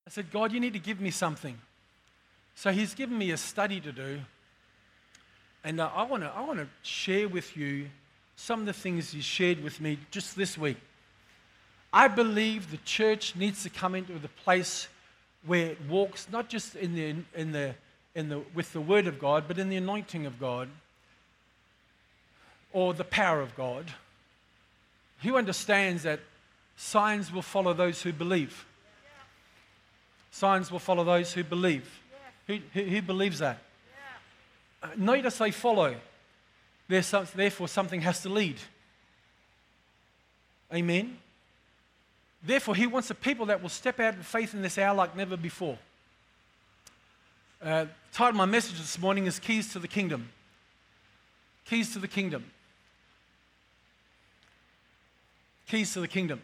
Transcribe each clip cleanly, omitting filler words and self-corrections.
I said, God, you need to give me something. So he's given me a study to do. And I want to share with you some of the things he shared with me just this week. I believe the church needs to come into the place where it walks not just with the Word of God, but in the anointing of God or the power of God. Who understands that signs will follow those who believe? Signs will follow those who believe. Who believes that? Notice they follow. Therefore, something has to lead. Amen? Therefore, he wants a people that will step out in faith in this hour like never before. The title of my message this morning is Keys to the Kingdom. Keys to the Kingdom. Keys to the Kingdom.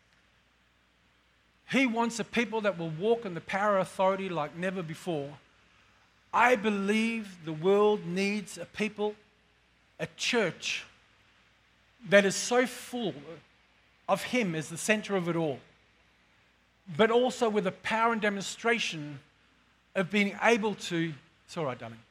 He wants a people that will walk in the power and authority like never before. I believe the world needs a people, a church that is so full of Him as the center of it all, but also with the power and demonstration of being able to, it's all right, darling,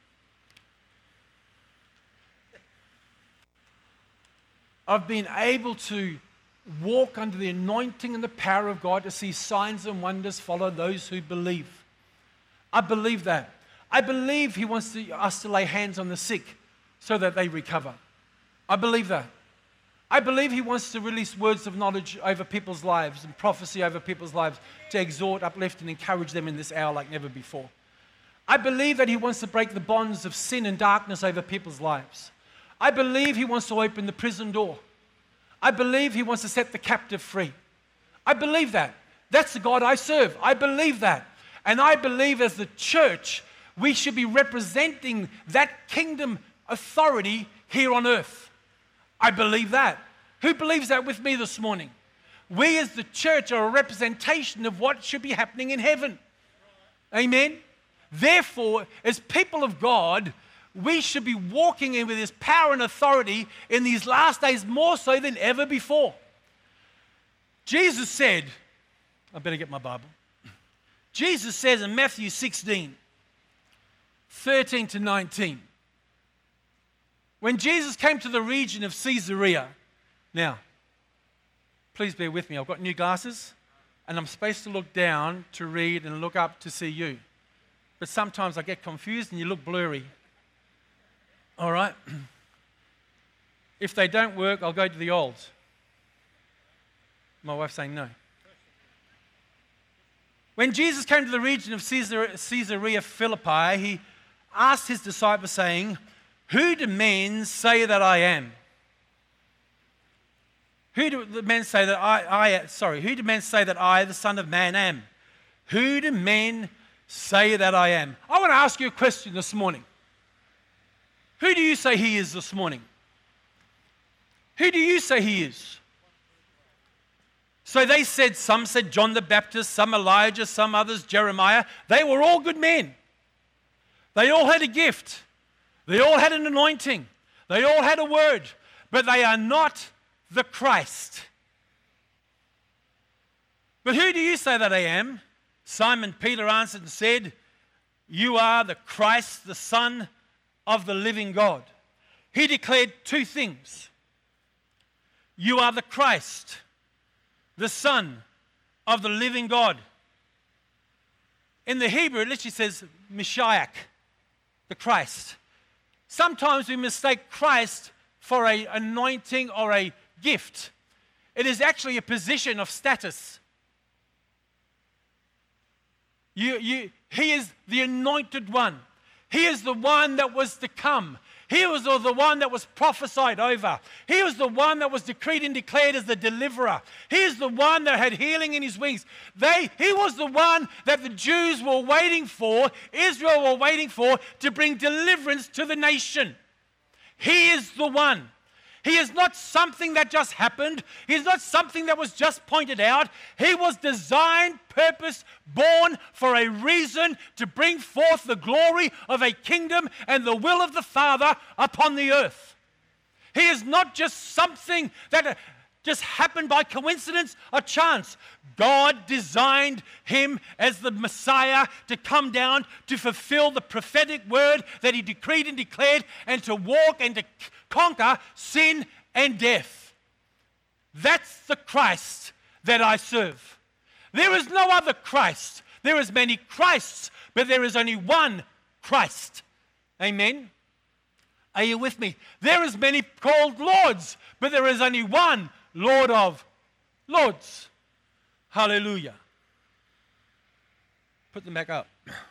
of being able to walk under the anointing and the power of God to see signs and wonders follow those who believe. I believe that. I believe He wants us to lay hands on the sick so that they recover. I believe that. I believe He wants to release words of knowledge over people's lives and prophecy over people's lives to exhort, uplift, and encourage them in this hour like never before. I believe that He wants to break the bonds of sin and darkness over people's lives. I believe He wants to open the prison door. I believe He wants to set the captive free. I believe that. That's the God I serve. I believe that. And I believe as the church, we should be representing that kingdom authority here on earth. I believe that. Who believes that with me this morning? We as the church are a representation of what should be happening in heaven. Amen? Therefore, as people of God, we should be walking in with His power and authority in these last days more so than ever before. Jesus said, I better get my Bible. Jesus says in Matthew 16, 13 to 19, when Jesus came to the region of Caesarea, now, please bear with me, I've got new glasses, and I'm supposed to look down to read and look up to see you. But sometimes I get confused and you look blurry. All right? If they don't work, I'll go to the old. My wife's saying no. When Jesus came to the region of Caesarea Philippi, He asked His disciples, saying, "Who do men say that I am?" Who do men say that who do men say that I, the Son of Man, am? Who do men say that I am? I want to ask you a question this morning. Who do you say He is this morning? Who do you say He is? So they said, some said John the Baptist, some Elijah, some others Jeremiah. They were all good men. They all had a gift. They all had an anointing. They all had a word. But they are not the Christ. But who do you say that I am? Simon Peter answered and said, "You are the Christ, the Son of the living God." He declared two things. You are the Christ, the Son of the living God. In the Hebrew, it literally says Mashiach, the Christ. Sometimes we mistake Christ for an anointing or a gift. It is actually a position of status. He is the anointed one. He is the one that was to come. He was the one that was prophesied over. He was the one that was decreed and declared as the deliverer. He is the one that had healing in His wings. He was the one that the Jews were waiting for, Israel were waiting for, to bring deliverance to the nation. He is the one. He is not something that just happened. He is not something that was just pointed out. He was designed, purposed, born for a reason to bring forth the glory of a kingdom and the will of the Father upon the earth. He is not just something that just happened by coincidence or chance. God designed him as the Messiah to come down to fulfill the prophetic word that he decreed and declared, and to walk and to conquer sin and death. That's the Christ that I serve. There is no other Christ. There is many Christs, but there is only one Christ. Amen? Are you with me? There is many called Lords, but there is only one Lord of Lords. Hallelujah. Put them back up.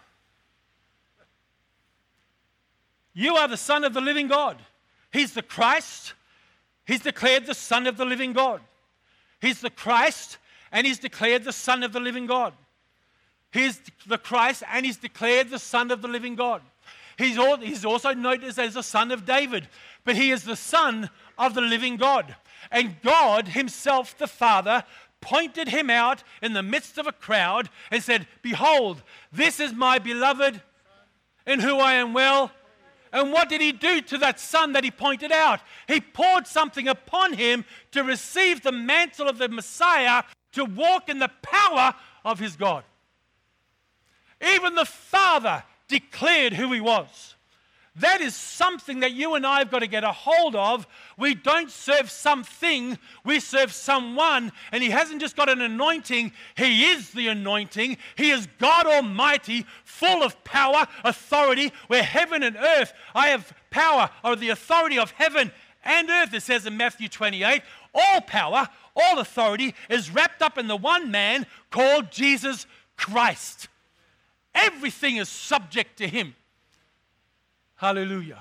You are the Son of the living God. He's the Christ. He's declared the Son of the living God. He's the Christ, and he's declared the Son of the living God. He's the Christ, and he's declared the Son of the living God. He's also noticed as the Son of David, but he is the Son of the living God. And God himself, the Father, pointed him out in the midst of a crowd and said, "Behold, this is my beloved, in whom I am well." And what did he do to that son that he pointed out? He poured something upon him to receive the mantle of the Messiah, to walk in the power of his God. Even the Father declared who he was. That is something that you and I have got to get a hold of. We don't serve something, we serve someone, and he hasn't just got an anointing, he is the anointing. He is God Almighty, full of power, authority, where heaven and earth, I have power or the authority of heaven and earth, it says in Matthew 28. All power, all authority is wrapped up in the one man called Jesus Christ. Everything is subject to him. Hallelujah.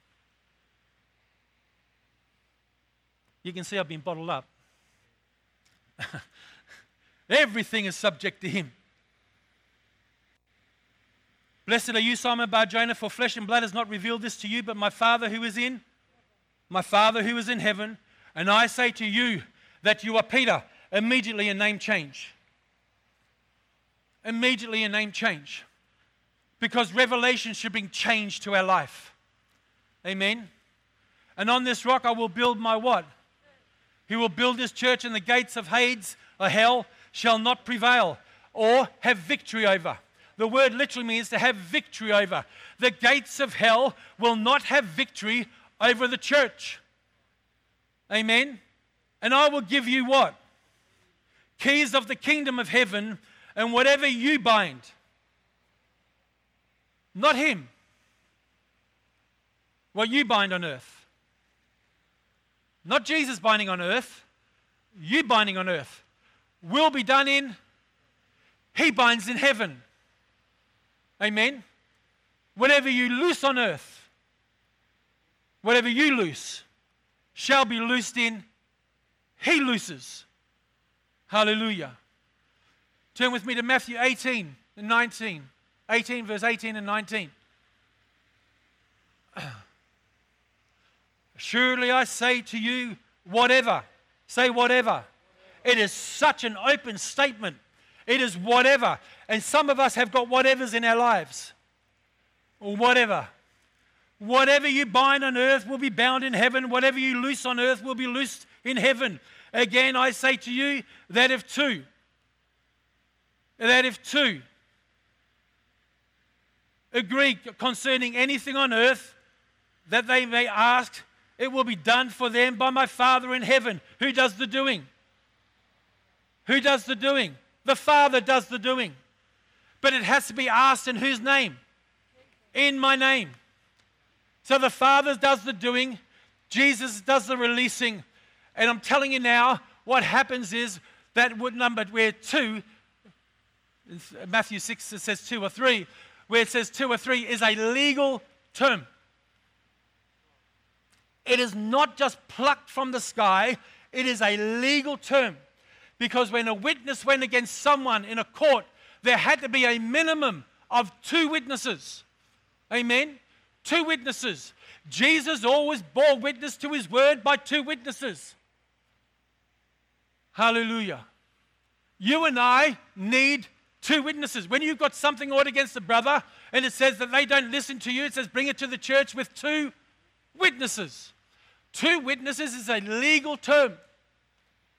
You can see I've been bottled up. Everything is subject to him. Blessed are you, Simon Bar-Jonah, for flesh and blood has not revealed this to you, but my Father who is in heaven. And I say to you that you are Peter. Immediately a name change. Immediately a name change. Because revelation should bring change to our life. Amen. And on this rock I will build my what? He will build his church, and the gates of Hades or hell shall not prevail or have victory over. The word literally means to have victory over. The gates of hell will not have victory over the church. Amen. And I will give you what? Keys of the kingdom of heaven, and whatever you bind. Not him. What you bind on earth. Not Jesus binding on earth. You binding on earth. Will be done in. He binds in heaven. Amen. Whatever you loose on earth, whatever you loose, shall be loosed in. He looses. Hallelujah. Turn with me to Matthew 18 and 19. 18, verse 18 and 19. Surely I say to you, whatever. Say whatever. It is such an open statement. It is whatever. And some of us have got whatevers in our lives. Or whatever. Whatever you bind on earth will be bound in heaven. Whatever you loose on earth will be loosed in heaven. Again, I say to you that if two agree concerning anything on earth that they may ask, it will be done for them by my Father in heaven. Who does the doing? Who does the doing? The Father does the doing. But it has to be asked in whose name? In my name. So the Father does the doing, Jesus does the releasing, and I'm telling you now, what happens is that number where two, in Matthew 6 it says 2 or 3, where it says 2 or 3 is a legal term. It is not just plucked from the sky, it is a legal term. Because when a witness went against someone in a court, there had to be a minimum of 2 witnesses. Amen? 2 witnesses. Jesus always bore witness to his word by 2 witnesses. Hallelujah. You and I need 2 witnesses. When you've got something out against a brother and it says that they don't listen to you, it says bring it to the church with 2 witnesses. 2 witnesses is a legal term.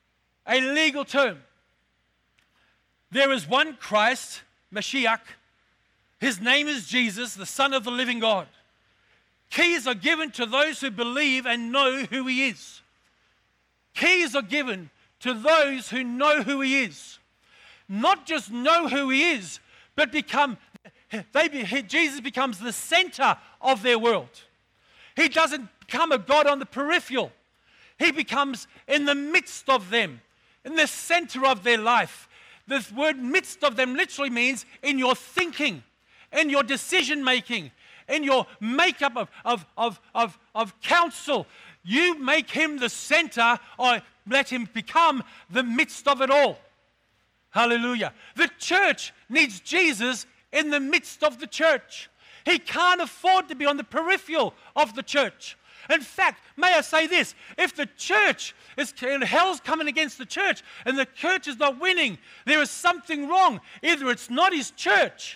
a legal term. There is one Christ, Mashiach. His name is Jesus, the Son of the living God. Keys are given to those who believe and know who He is. Keys are given to those who know who He is. Not just know who He is, but Jesus becomes the center of their world. He doesn't become a God on the peripheral. He becomes in the midst of them, in the center of their life. This word midst of them literally means in your thinking, in your decision making, in your makeup of counsel. You make Him the center, or let Him become the midst of it all. Hallelujah. The church needs Jesus in the midst of the church. He can't afford to be on the peripheral of the church. In fact, may I say this, if the church is, hell's coming against the church and the church is not winning, there is something wrong. Either it's not His church,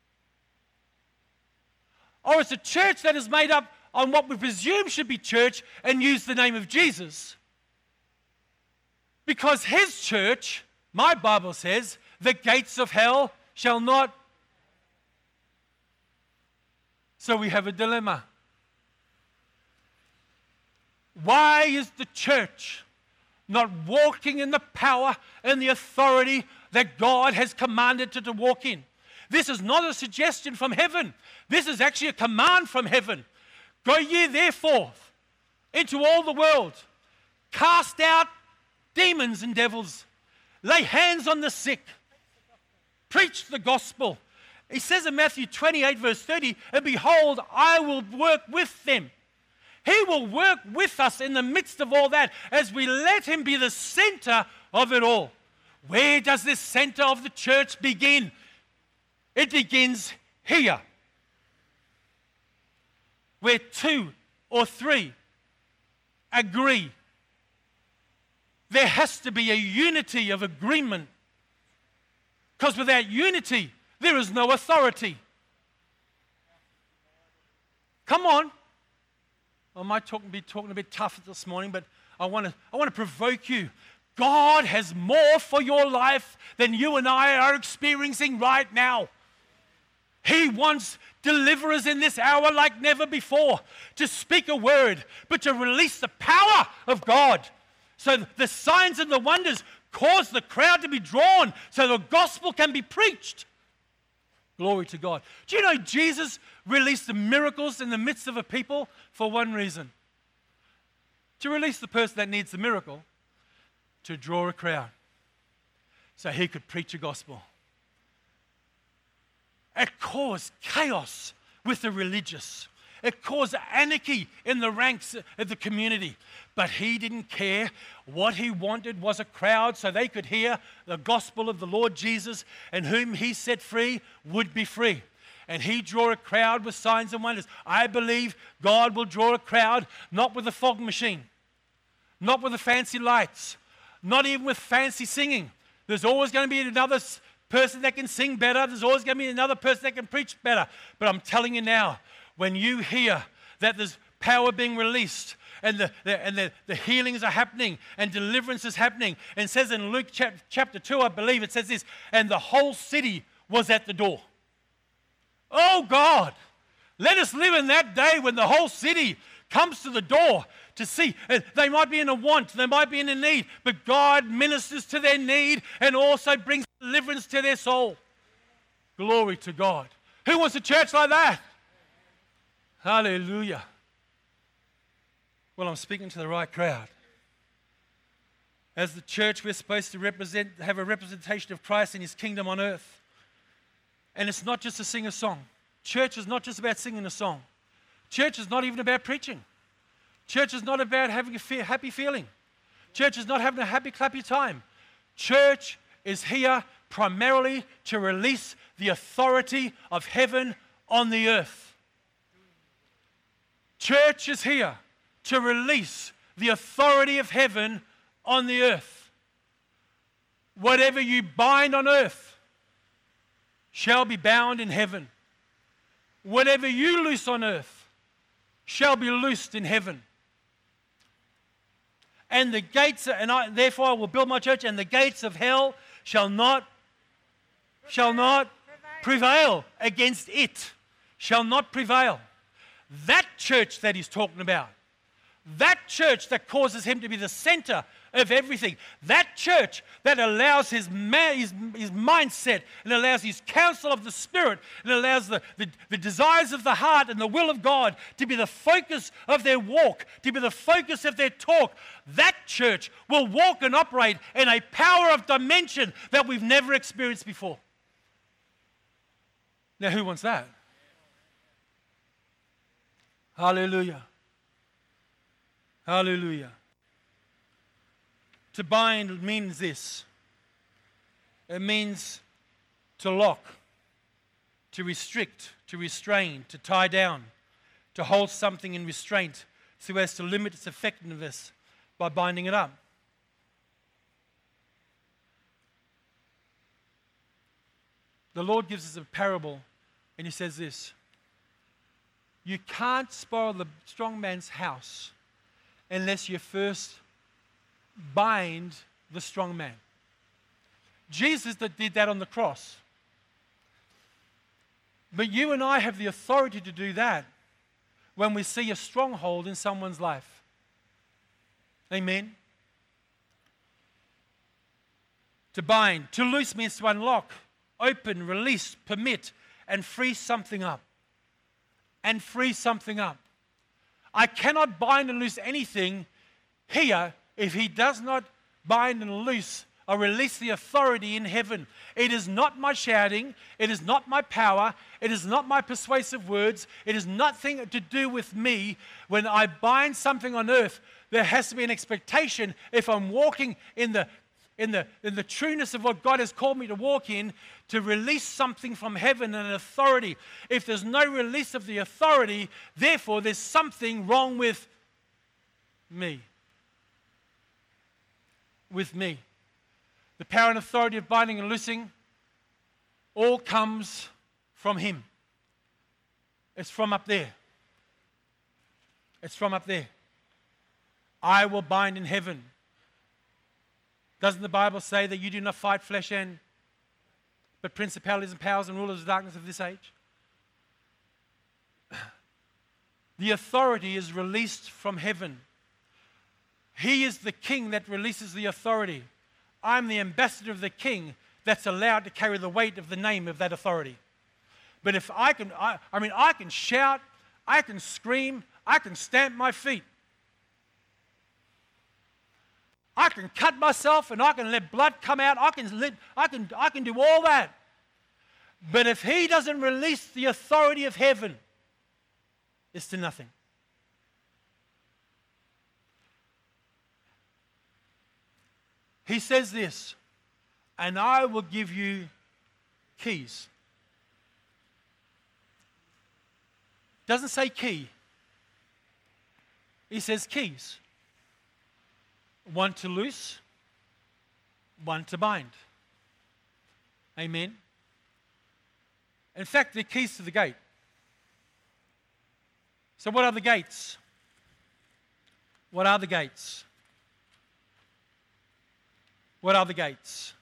or it's a church that is made up on what we presume should be church and use the name of Jesus. Because His church, my Bible says, the gates of hell shall not. So we have a dilemma. Why is the church not walking in the power and the authority that God has commanded it to walk in? This is not a suggestion from heaven. This is actually a command from heaven. Go ye therefore into all the world, cast out demons and devils, lay hands on the sick, preach the gospel. He says in Matthew 28 verse 30, and behold, I will work with them. He will work with us in the midst of all that as we let Him be the center of it all. Where does this center of the church begin? It begins here, where 2 or 3 agree. There has to be a unity of agreement, because without unity, there is no authority. Come on. I might be talking a bit tough this morning, but I want to provoke you. God has more for your life than you and I are experiencing right now. He wants deliverers in this hour like never before, to speak a word, but to release the power of God. So the signs and the wonders cause the crowd to be drawn so the gospel can be preached. Glory to God. Do you know Jesus released the miracles in the midst of a people for one reason? To release the person that needs the miracle, to draw a crowd so He could preach a gospel. It caused chaos with the religious. It caused anarchy in the ranks of the community. But He didn't care. What He wanted was a crowd so they could hear the gospel of the Lord Jesus, and whom He set free would be free. And He drew a crowd with signs and wonders. I believe God will draw a crowd, not with a fog machine, not with the fancy lights, not even with fancy singing. There's always going to be another person that can sing better. There's always going to be another person that can preach better. But I'm telling you now, when you hear that there's power being released and the healings are happening and deliverance is happening, and it says in Luke chapter 2, I believe, it says this, and the whole city was at the door. Oh God, let us live in that day when the whole city comes to the door to see. They might be in a want, they might be in a need, but God ministers to their need and also brings deliverance to their soul. Glory to God. Who wants a church like that? Hallelujah. Well, I'm speaking to the right crowd. As the church, we're supposed to have a representation of Christ and His kingdom on earth. And it's not just to sing a song. Church is not just about singing a song. Church is not even about preaching. Church is not about having a happy feeling. Church is not having a happy, clappy time. Church is here primarily to release the authority of heaven on the earth. Church is here to release the authority of heaven on the earth. Whatever you bind on earth shall be bound in heaven. Whatever you loose on earth shall be loosed in heaven. and the gates, therefore I will build my church, and the gates of hell shall not prevail against it. Shall not prevail. That church that he's talking about, that church that causes him to be the center of everything, that church that allows his mindset and allows his counsel of the Spirit and allows the desires of the heart and the will of God to be the focus of their walk, to be the focus of their talk, that church will walk and operate in a power of dimension that we've never experienced before. Now, who wants that? Hallelujah. Hallelujah. To bind means this. It means to lock, to restrict, to restrain, to tie down, to hold something in restraint so as to limit its effectiveness by binding it up. The Lord gives us a parable, and he says this: you can't spoil the strong man's house unless you first bind the strong man. Jesus did that on the cross. But you and I have the authority to do that when we see a stronghold in someone's life. Amen. To bind. To loose means to unlock, open, release, permit, and free something up. And free something up. I cannot bind and loose anything here if he does not bind and loose or release the authority in heaven. It is not my shouting. It is not my power. It is not my persuasive words. It is nothing to do with me. When I bind something on earth, there has to be an expectation, if I'm walking in the trueness of what God has called me to walk in, to release something from heaven and an authority. If there's no release of the authority, therefore there's something wrong with me. With me. The power and authority of binding and loosing all comes from him. It's from up there. It's from up there. I will bind in heaven. Doesn't the Bible say that you do not fight flesh and but principalities and powers and rulers of darkness of this age? The authority is released from heaven. He is the king that releases the authority. I'm the ambassador of the king that's allowed to carry the weight of the name of that authority. But if I can shout, I can scream, I can stamp my feet. I can cut myself and I can let blood come out. I can do all that. But if he doesn't release the authority of heaven, it's to nothing. He says this, and I will give you keys. Doesn't say key. He says keys. One to loose, one to bind. Amen. In fact, they're keys to the gate. So what are the gates? What are the gates? What are the gates?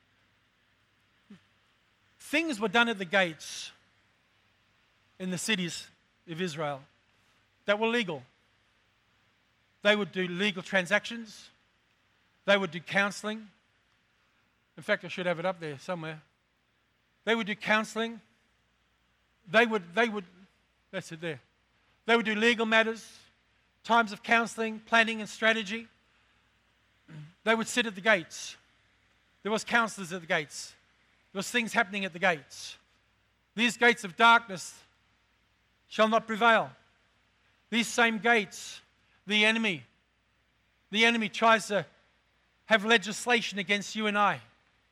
Things were done at the gates in the cities of Israel that were legal. They would do legal transactions. They would do counseling. In fact, I should have it up there somewhere. They would do counseling. They would, that's it there. They would do legal matters, times of counseling, planning and strategy. They would sit at the gates. There was counselors at the gates. There was things happening at the gates. These gates of darkness shall not prevail. These same gates, the enemy tries to have legislation against you and I.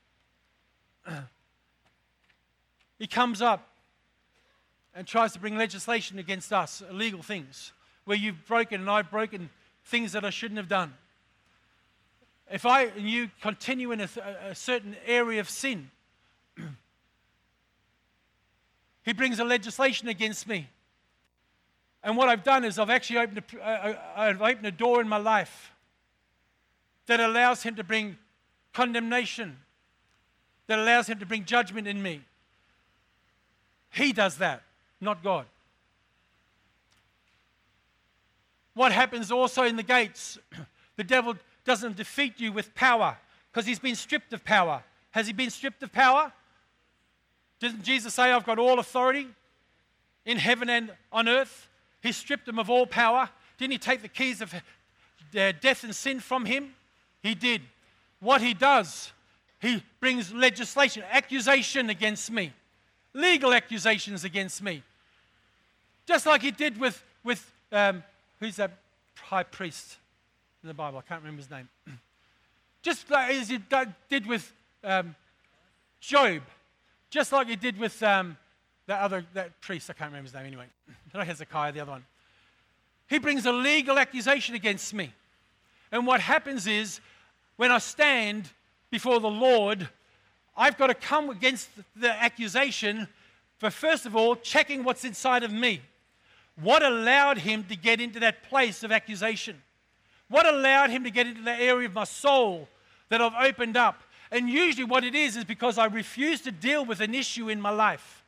He comes up and tries to bring legislation against us, illegal things, where you've broken and I've broken things that I shouldn't have done. If I and you continue in a certain area of sin, he brings a legislation against me. And what I've done is I've actually opened a door in my life that allows him to bring condemnation, that allows him to bring judgment in me. He does that, not God. What happens also in the gates? The devil doesn't defeat you with power because he's been stripped of power. Has he been stripped of power? Didn't Jesus say, I've got all authority in heaven and on earth? He stripped him of all power. Didn't he take the keys of death and sin from him? He did. What he does, he brings legislation, accusation against me, legal accusations against me. Just like he did with who's that high priest in the Bible? I can't remember his name. Just like as he did with Job. Just like he did with that priest. I can't remember his name anyway. Not Hezekiah, the other one. He brings a legal accusation against me. And what happens is, when I stand before the Lord, I've got to come against the accusation for, first of all, checking what's inside of me. What allowed him to get into that place of accusation? What allowed him to get into that area of my soul that I've opened up? And usually what it is because I refuse to deal with an issue in my life.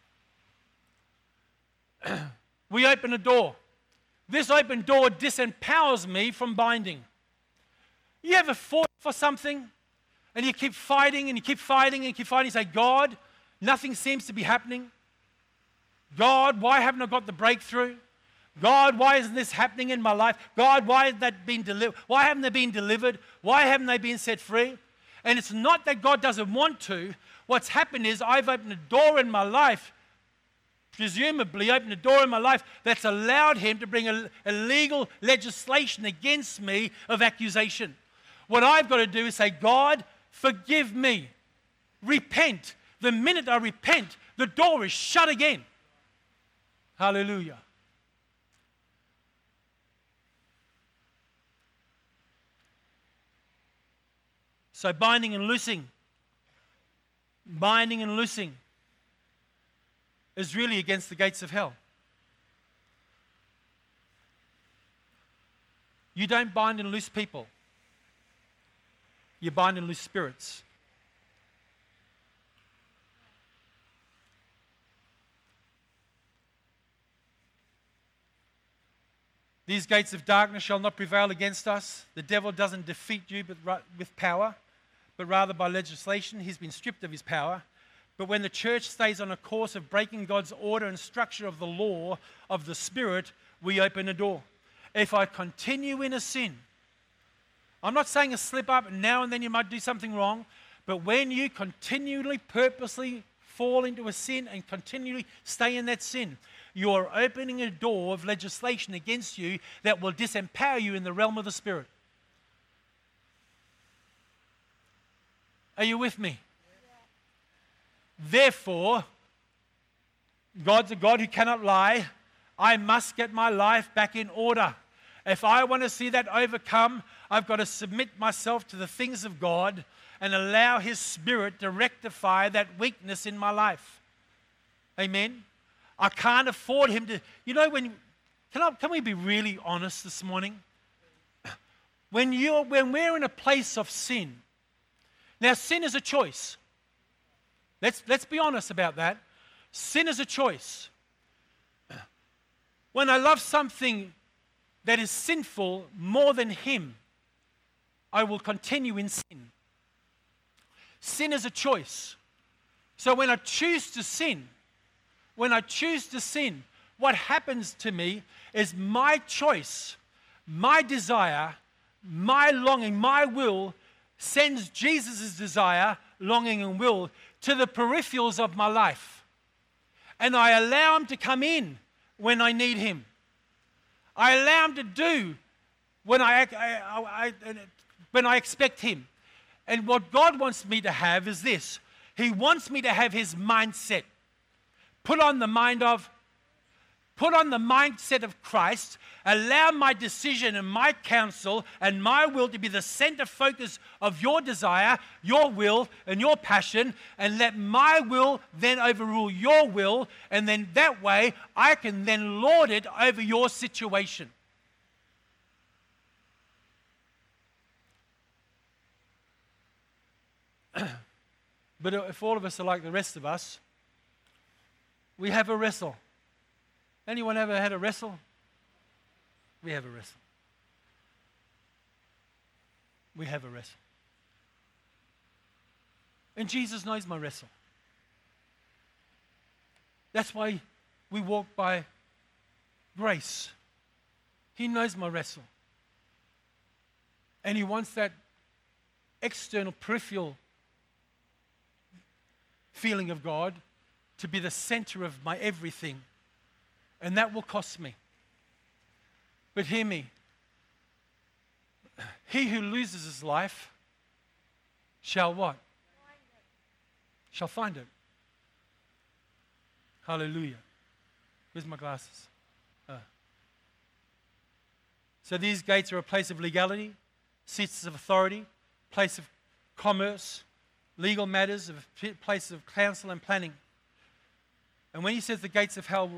We open a door. This open door disempowers me from binding. You ever fought for something and you keep fighting and you keep fighting and you keep fighting? You say, God, nothing seems to be happening. God, why haven't I got the breakthrough? God, why isn't this happening in my life? God, why hasn't that been delivered? Why haven't they been delivered? Why haven't they been set free? And it's not that God doesn't want to. What's happened is I've opened a door in my life, presumably opened a door in my life that's allowed him to bring a legal legislation against me of accusation. What I've got to do is say, God, forgive me. Repent. The minute I repent, the door is shut again. Hallelujah. So binding and loosing is really against the gates of hell. You don't bind and loose people. You bind and loose spirits. These gates of darkness shall not prevail against us. The devil doesn't defeat you with power, but rather by legislation. He's been stripped of his power. But when the church stays on a course of breaking God's order and structure of the law of the Spirit, we open a door. If I continue in a sin, I'm not saying a slip up and now and then you might do something wrong, but when you continually, purposely fall into a sin and continually stay in that sin, you are opening a door of legislation against you that will disempower you in the realm of the Spirit. Are you with me? Therefore, God's a God who cannot lie. I must get my life back in order. If I want to see that overcome, I've got to submit myself to the things of God and allow His Spirit to rectify that weakness in my life. Amen? I can't afford Him to... You know, can we be really honest this morning? When we're in a place of sin... Now, sin is a choice. Let's be honest about that. Sin is a choice. When I love something that is sinful more than Him, I will continue in sin. Sin is a choice. So when I choose to sin, what happens to me is my choice, my desire, my longing, my will sends Jesus' desire, longing, and will to the peripherals of my life. And I allow Him to come in when I need Him. I allow Him to do when I expect Him. And what God wants me to have is this. He wants me to have His mindset. Put on the mindset of Christ. Allow my decision and my counsel and my will to be the center focus of your desire, your will, and your passion, and let my will then overrule your will, and then that way I can then lord it over your situation. But if all of us are like the rest of us, we have a wrestle. Anyone ever had a wrestle? We have a wrestle. We have a wrestle. And Jesus knows my wrestle. That's why we walk by grace. He knows my wrestle. And He wants that external, peripheral feeling of God to be the center of my everything. And that will cost me. But hear me. He who loses his life shall what? Shall find it. Hallelujah. Where's my glasses? So these gates are a place of legality, seats of authority, place of commerce, legal matters, a place of counsel and planning. And when He says the gates of hell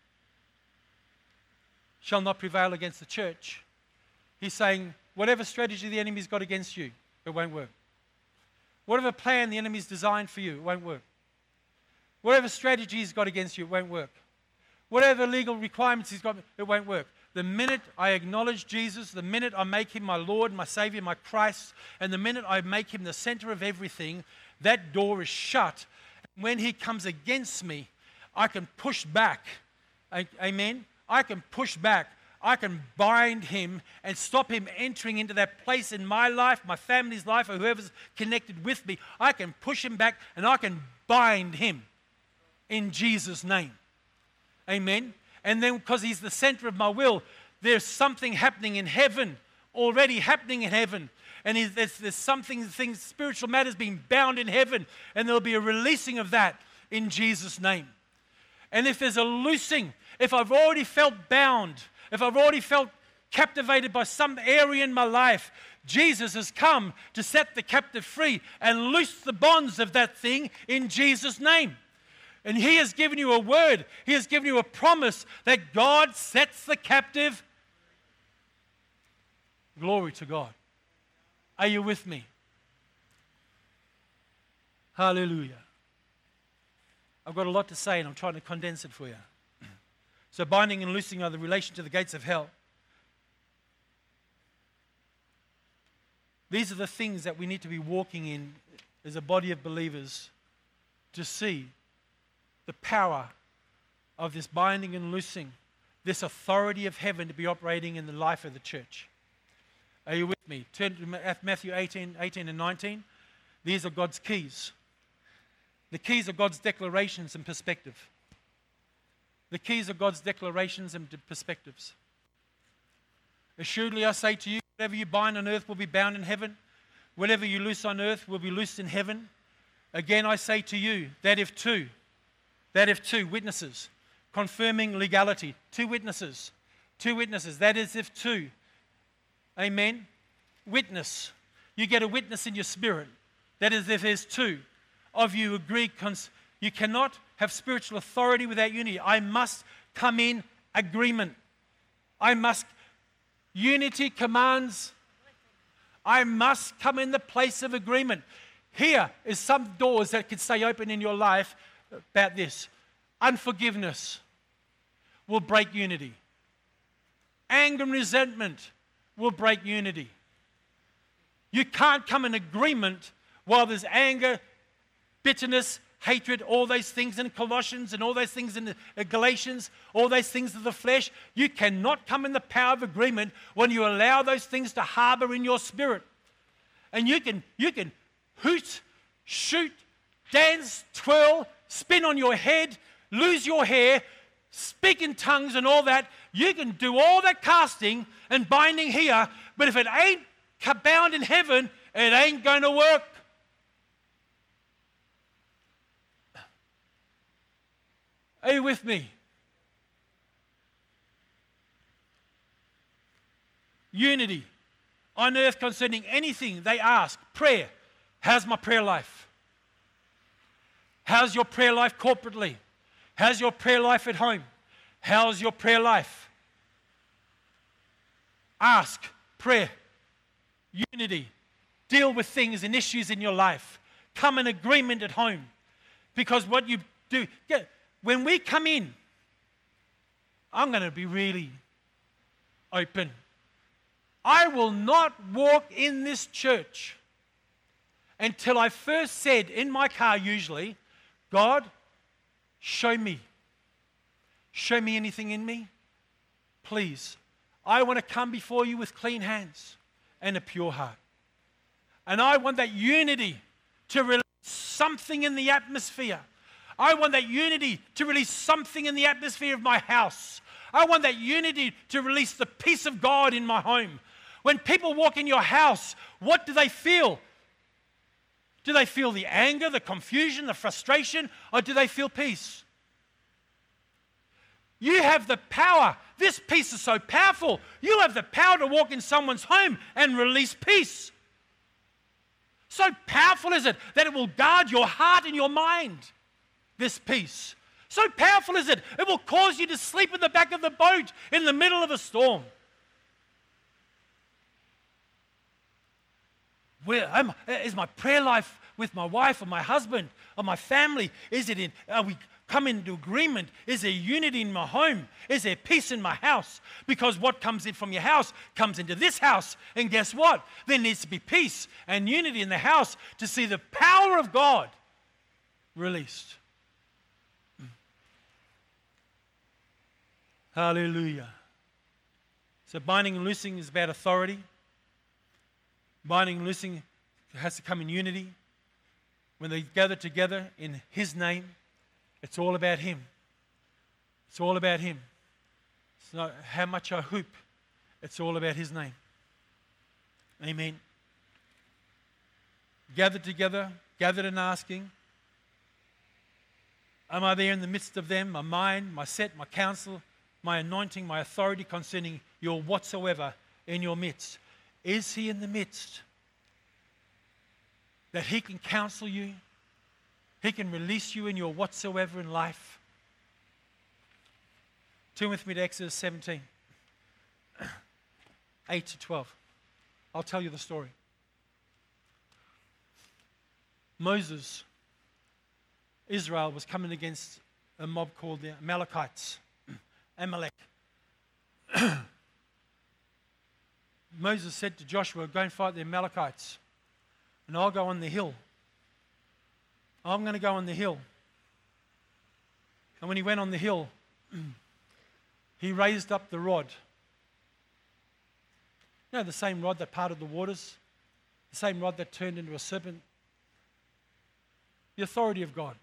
shall not prevail against the church, He's saying whatever strategy the enemy's got against you, it won't work. Whatever plan the enemy's designed for you, it won't work. Whatever strategy he's got against you, it won't work. Whatever legal requirements he's got, it won't work. The minute I acknowledge Jesus, the minute I make Him my Lord, my Savior, my Christ, and the minute I make Him the center of everything, that door is shut. When He comes against me, I can push back. Amen? I can push back. I can bind him and stop him entering into that place in my life, my family's life, or whoever's connected with me. I can push him back and I can bind him in Jesus' name. Amen? And then because He's the center of my will, there's something happening in heaven, already happening in heaven. And there's something, things, spiritual matters being bound in heaven. And there'll be a releasing of that in Jesus' name. And if there's a loosing, if I've already felt bound, if I've already felt captivated by some area in my life, Jesus has come to set the captive free and loose the bonds of that thing in Jesus' name. And He has given you a word. He has given you a promise that God sets the captive. Glory to God. Are you with me? Hallelujah. I've got a lot to say and I'm trying to condense it for you. So binding and loosing are the relation to the gates of hell. These are the things that we need to be walking in as a body of believers to see the power of this binding and loosing, this authority of heaven to be operating in the life of the church. Are you with me? Turn to Matthew 18 and 19. These are God's keys. The keys are God's declarations and perspective. The keys are God's declarations and perspectives. Assuredly I say to you, whatever you bind on earth will be bound in heaven. Whatever you loose on earth will be loosed in heaven. Again I say to you, that if two witnesses, confirming legality, two witnesses, that is if two, amen, witness, you get a witness in your spirit, that is if there's two of you agree, you cannot have spiritual authority without unity. I must come in agreement. Unity commands, I must come in the place of agreement. Here is some doors that can stay open in your life about this. Unforgiveness will break unity. Anger and resentment will break unity. You can't come in agreement while there's anger, bitterness, hatred, all those things in Colossians and all those things in Galatians, all those things of the flesh. You cannot come in the power of agreement when you allow those things to harbor in your spirit. And you can hoot, shoot, dance, twirl, spin on your head, lose your hair, speak in tongues and all that. You can do all that casting and binding here, but if it ain't bound in heaven, it ain't going to work. Are you with me? Unity on earth concerning anything they ask. Prayer. How's my prayer life? How's your prayer life corporately? How's your prayer life at home? How's your prayer life? Ask. Prayer. Unity. Deal with things and issues in your life. come in agreement at home. Because what you do, when we come in, I'm going to be really open. I will not walk in this church until I first said in my car usually, God, show me. Show me anything in me. Please. I want to come before you with clean hands and a pure heart. And I want that unity to release something in the atmosphere. I want that unity to release something in the atmosphere of my house. I want that unity to release the peace of God in my home. When people walk in your house, what do they feel? Do they feel the anger, the confusion, the frustration, or do they feel peace? You have the power. This peace is so powerful. You have the power to walk in someone's home and release peace. So powerful is it that it will guard your heart and your mind, this peace. So powerful is it, it will cause you to sleep in the back of the boat in the middle of a storm. Where is my prayer life with my wife or my husband or my family? Are we come into agreement? Is there unity in my home? Is there peace in my house? Because what comes in from your house comes into this house. And guess what? There needs to be peace and unity in the house to see the power of God released. Hallelujah. So binding and loosing is about authority. Binding and loosing has to come in unity. When they gather together in His name, it's all about Him. It's all about Him. It's not how much I hoop. It's all about His name. Amen. Gathered together, gathered and asking. Am I there in the midst of them? My mind, my set, my counsel, my anointing, my authority concerning your whatsoever in your midst. Is He in the midst? That He can counsel you. He can release you in your whatsoever in life. Turn with me to Exodus 17, 8 to 12. I'll tell you the story. Moses, Israel was coming against a mob called the Amalekites. Amalek. Moses said to Joshua, go and fight the Amalekites, and I'll go on the hill. I'm going to go on the hill. And when he went on the hill, he raised up the rod. You know, the same rod that parted the waters, the same rod that turned into a serpent. The authority of God.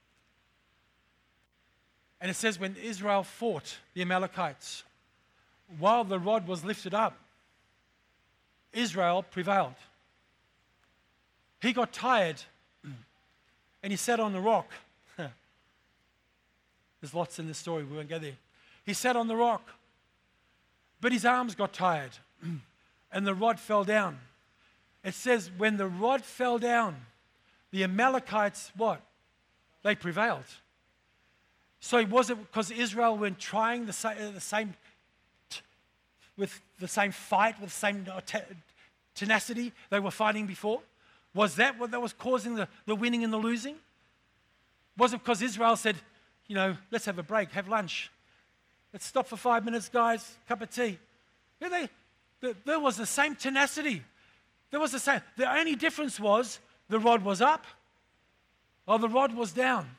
And it says when Israel fought the Amalekites, while the rod was lifted up, Israel prevailed. He got tired and he sat on the rock. There's lots in this story, we won't go there. He sat on the rock, but his arms got tired and the rod fell down. It says when the rod fell down, the Amalekites, what? They prevailed. So was it because Israel weren't trying with the same fight, with the same tenacity they were fighting before? Was that what was causing the winning and the losing? Was it because Israel said, you know, let's have a break, have lunch. Let's stop for 5 minutes, guys, cup of tea. There was the same tenacity. There was the same. The only difference was the rod was up or the rod was down.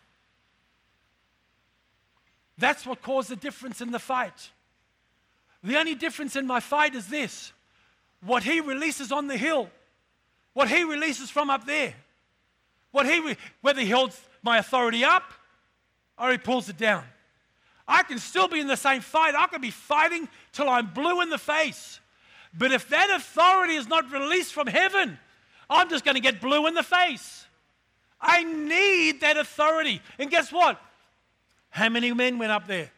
That's what caused the difference in the fight. The only difference in my fight is this. What He releases on the hill, what He releases from up there, whether He holds my authority up or He pulls it down. I can still be in the same fight. I can be fighting till I'm blue in the face. But if that authority is not released from heaven, I'm just going to get blue in the face. I need that authority. And guess what? How many men went up there?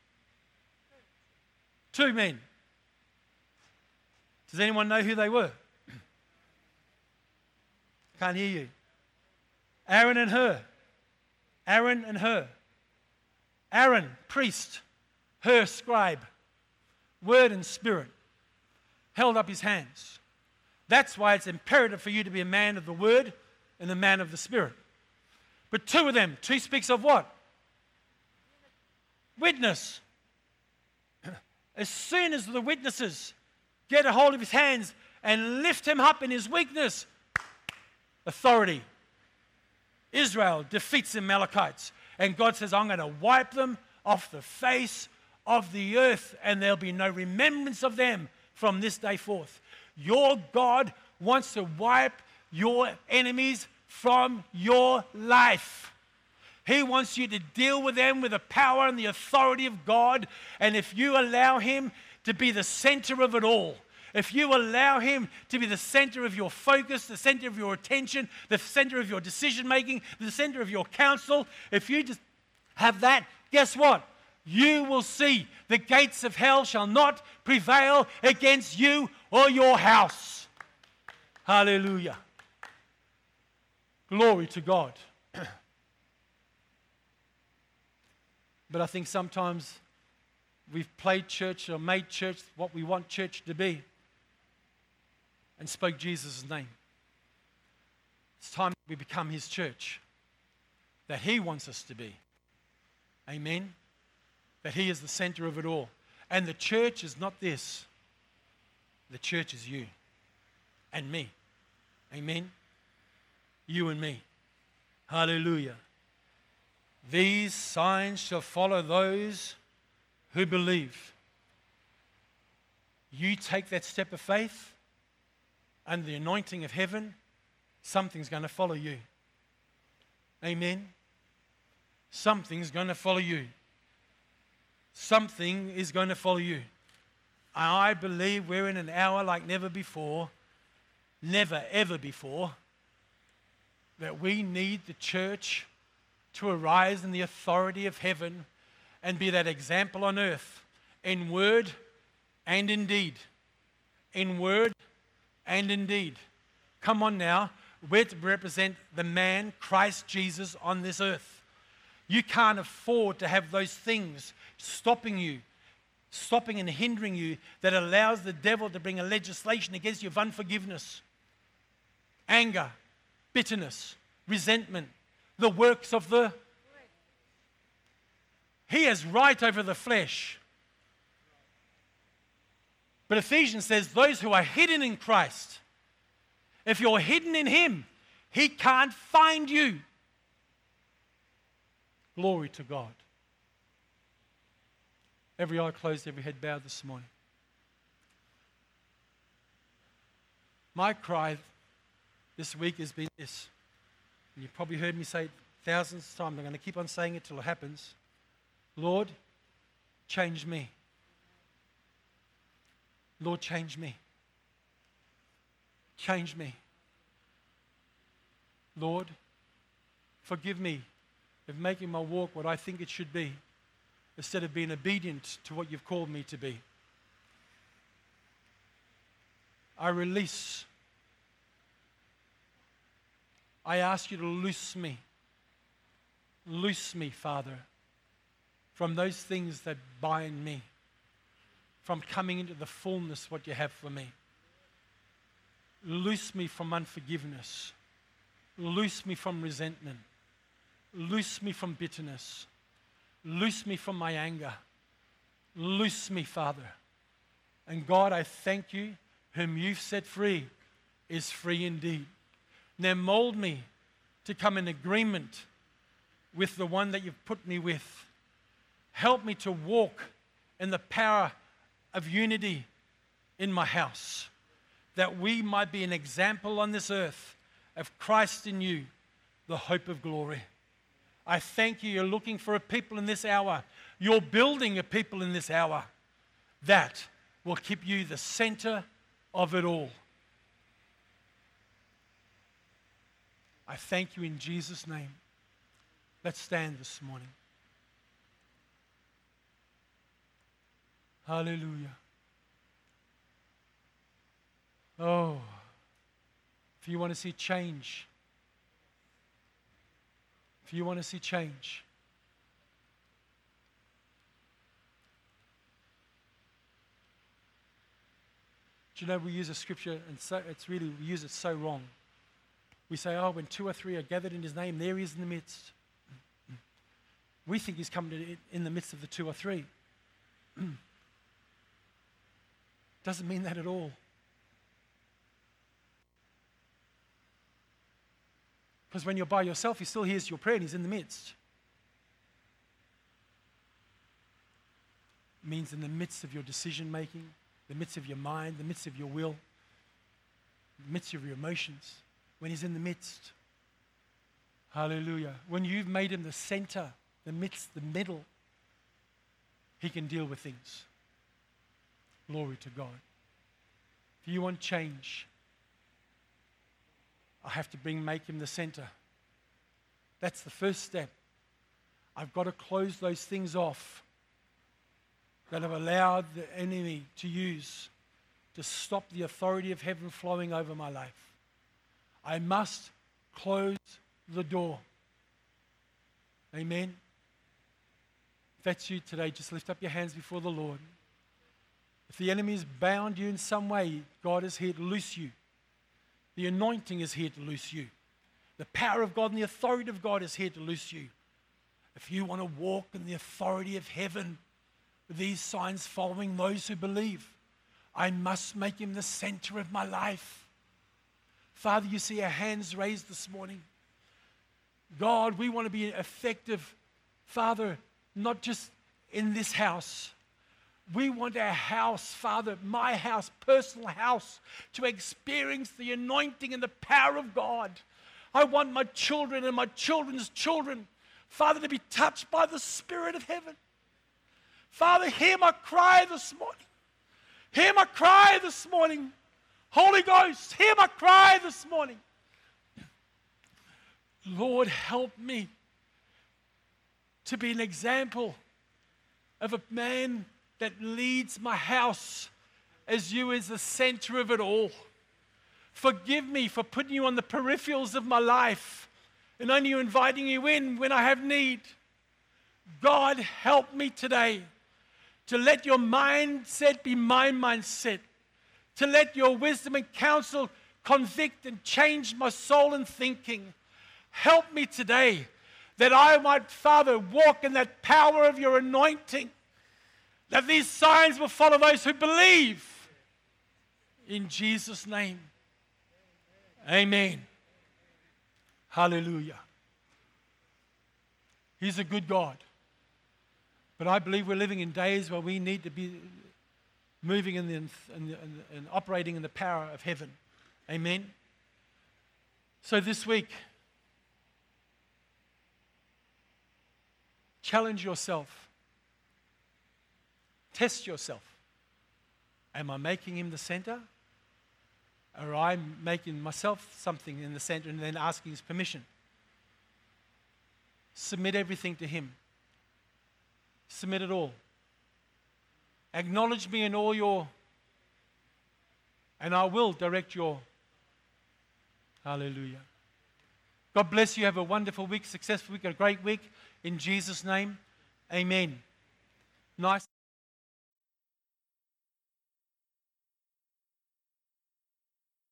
2 men. Does anyone know who they were? Can't hear you. Aaron and Hur. Aaron and Hur. Aaron, priest. Hur, scribe. Word and spirit. Held up his hands. That's why it's imperative for you to be a man of the word and the man of the Spirit. But two of them, two speaks of what? Witness. As soon as the witnesses get a hold of his hands and lift him up in his weakness, authority. Israel defeats the Amalekites. And God says, I'm going to wipe them off the face of the earth, and there'll be no remembrance of them from this day forth. Your God wants to wipe your enemies from your life. He wants you to deal with them with the power and the authority of God. And if you allow him to be the center of it all, if you allow him to be the center of your focus, the center of your attention, the center of your decision making, the center of your counsel, if you just have that, guess what? You will see the gates of hell shall not prevail against you or your house. Hallelujah. Glory to God. But I think sometimes we've played church or made church what we want church to be and spoke Jesus' name. It's time we become his church that he wants us to be. Amen? That he is the center of it all. And the church is not this. The church is you and me. Amen? You and me. Hallelujah. These signs shall follow those who believe. You take that step of faith and the anointing of heaven, something's going to follow you. Amen? Something's going to follow you. Something is going to follow you. I believe we're in an hour like never before, never ever before, that we need the church to arise in the authority of heaven and be that example on earth in word and in deed. In word and in deed. Come on now, we're to represent the man, Christ Jesus, on this earth. You can't afford to have those things stopping you, stopping and hindering you, that allows the devil to bring a legislation against you of unforgiveness, anger, bitterness, resentment, the works of the... He has right over the flesh. But Ephesians says those who are hidden in Christ, if you're hidden in him, he can't find you. Glory to God. Every eye closed, every head bowed this morning. My cry this week has been this. And you've probably heard me say it thousands of times. I'm going to keep on saying it till it happens. Lord, change me. Lord, change me. Change me. Lord, forgive me of making my walk what I think it should be, instead of being obedient to what you've called me to be. I release. I ask you to loose me. Loose me, Father, from those things that bind me, from coming into the fullness of what you have for me. Loose me from unforgiveness. Loose me from resentment. Loose me from bitterness. Loose me from my anger. Loose me, Father. And God, I thank you, whom you've set free is free indeed. Now mold me to come in agreement with the one that you've put me with. Help me to walk in the power of unity in my house, that we might be an example on this earth of Christ in you, the hope of glory. I thank you, you're looking for a people in this hour. You're building a people in this hour that will keep you the center of it all. I thank you in Jesus' name. Let's stand this morning. Hallelujah. Oh, if you want to see change, if you want to see change, do you know we use a scripture and so we use it so wrong. We say, oh, when 2 or 3 are gathered in his name, there he is in the midst. We think he's come in the midst of the 2 or 3. Doesn't mean that at all. Because when you're by yourself, he still hears your prayer and he's in the midst. It means in the midst of your decision making, the midst of your mind, the midst of your will, the midst of your emotions, when he's in the midst. Hallelujah. When you've made him the center, the midst, the middle, he can deal with things. Glory to God. If you want change, I have to make him the center. That's the first step. I've got to close those things off that have allowed the enemy to use to stop the authority of heaven flowing over my life. I must close the door. Amen. If that's you today, just lift up your hands before the Lord. If the enemy has bound you in some way, God is here to loose you. The anointing is here to loose you. The power of God and the authority of God is here to loose you. If you want to walk in the authority of heaven, with these signs following those who believe, I must make him the center of my life. Father, you see our hands raised this morning. God, we want to be effective, Father, not just in this house. We want our house, Father, my house, personal house, to experience the anointing and the power of God. I want my children and my children's children, Father, to be touched by the Spirit of heaven. Father, hear my cry this morning. Hear my cry this morning. Holy Ghost, hear my cry this morning. Lord, help me to be an example of a man that leads my house as you is the center of it all. Forgive me for putting you on the peripherals of my life and only inviting you in when I have need. God, help me today to let your mindset be my mindset, to let your wisdom and counsel convict and change my soul and thinking. Help me today that I might, Father, walk in that power of your anointing, that these signs will follow those who believe. In Jesus' name, amen. Hallelujah. He's a good God. But I believe we're living in days where we need to be moving and operating in the power of heaven. Amen. So this week, challenge yourself. Test yourself. Am I making him the center? Or am I making myself something in the center and then asking his permission? Submit everything to him. Submit it all. Acknowledge me in all your, and I will direct your. Hallelujah. God bless you. Have a wonderful week, successful week, a great week. In Jesus' name, amen. Nice.